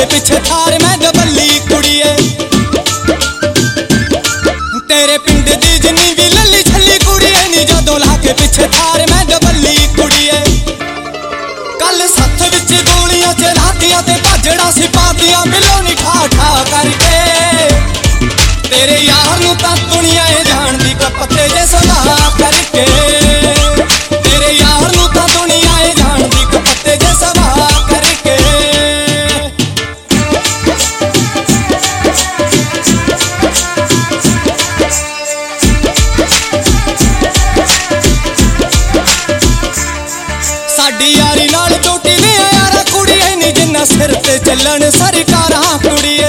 के पिछे थार मैं दबली कुड़िए तेरे पिंड दी जिन्नी भी लली छली कुड़िए नी जदों ला के पिछे थार मैं दबली कुड़िए कल सथ विच गोलियां चलातियां ते भजड़ा सिपातियां मिलो नी ठा ठा करके तेरे यार नूं तां दुनिया जानदी कपते जे सदा करके तेरे यार नूं तां दुनिया जानदी कपते जे सदा करके साडी यारी नाल चोटी ने यारा कुड़िए नी जिन्ना सिर ते चलन सरकारां कुड़िए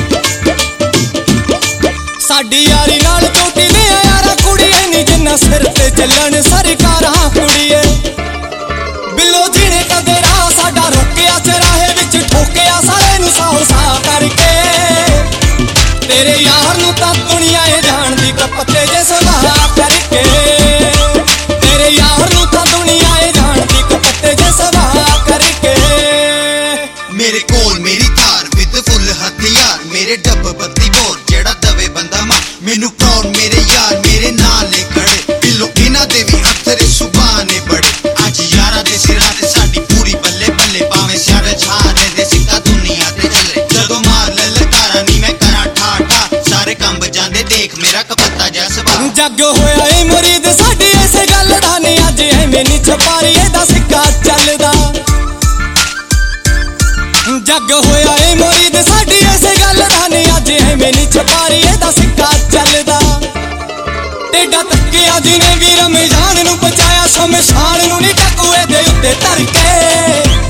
साडी यारी नाल चोटी ने यारा कुड़िए नी जिन्ना सिर ते चलन सरकारां कुड़िए बिलो जीने कदे राह साडा रोकिया चराहे विच ठोकिया सारे नूं साहो सा करके तेरे यार नूं तां दुनिया जानदी कपते जे सदा करके तेरे यार नूं तां दुनिया जानदी कपते जे सदा करके मेरे कोल मेरी तार विद फुल हथियार मेरे डब बत्ती बोर जेड़ा दवे बंदा मां मैनू कौन मेरे यार मेरे नाल खड़े बिलो इना दे भी अथरे सुबाने बड़े अज यारा दे सिरा ते साडी पूरी बल्ले बल्ले पावे स्याड़े छारे दे सिक्का दुनिया ते चले जदों मार ललकारा नी मैं करा ठा ठा सारे कंब जांदे देख मेरा कपत्ता जैसबा जागो होया ए मुरीद साडी इस गल दा नी अज एवें नी छपारी दा सिक्का चलदा जग होया ए मुरीद साडी इस गल दा नी अज एवें नी छपारी दा सिक्का चलदा टेडा तकिया जिने भी रमजान नूं बचाया शमशान नूं नी टकुए दे उत्ते धर के